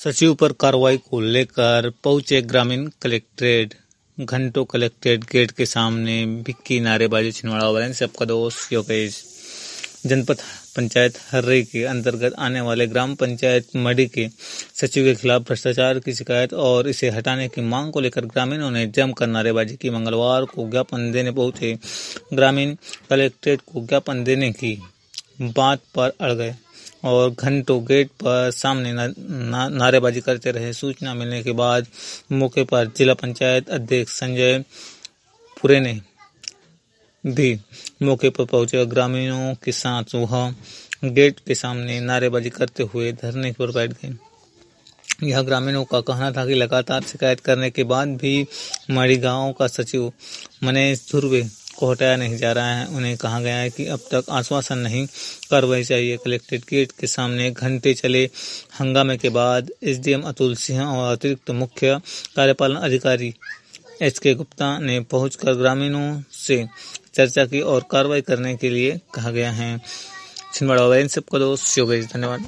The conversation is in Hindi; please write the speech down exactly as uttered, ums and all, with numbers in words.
सचिव पर कार्रवाई को लेकर पहुंचे ग्रामीण कलेक्ट्रेट। घंटों कलेक्ट्रेट गेट के सामने भी नारेबाजी। छिंदवाड़ा वायरन से आपका दोस्त योगेश। जनपद पंचायत हर्री के अंतर्गत आने वाले ग्राम पंचायत मडी के सचिव के खिलाफ भ्रष्टाचार की शिकायत और इसे हटाने की मांग को लेकर ग्रामीणों ने जमकर नारेबाजी की। मंगलवार को ज्ञापन देने पहुंचे ग्रामीण कलेक्ट्रेट को ज्ञापन देने की बात पर अड़ गए और घंटों गेट पर सामने ना, ना, नारेबाजी करते रहे। सूचना मिलने के बाद मौके पर जिला पंचायत अध्यक्ष संजय पुरे ने भी मौके पर पहुंचे। ग्रामीणों के साथ वह गेट के सामने नारेबाजी करते हुए धरने पर बैठ गए। यह ग्रामीणों का कहना था कि लगातार शिकायत करने के बाद भी मड़ी गांव का सचिव मनीष धुर्वे को हटाया नहीं जा रहा है। उन्हें कहा गया है कि अब तक आश्वासन नहीं, कार्रवाई चाहिए। कलेक्ट्रेट गेट के सामने घंटे चले हंगामे के बाद एसडीएम अतुल सिंह और अतिरिक्त मुख्य कार्यपालन अधिकारी एच के गुप्ता ने पहुंचकर ग्रामीणों से चर्चा की और कार्रवाई करने के लिए कहा गया है। छिंदवाड़ा वायरन से आपका दोस्त योगेश। धन्यवाद।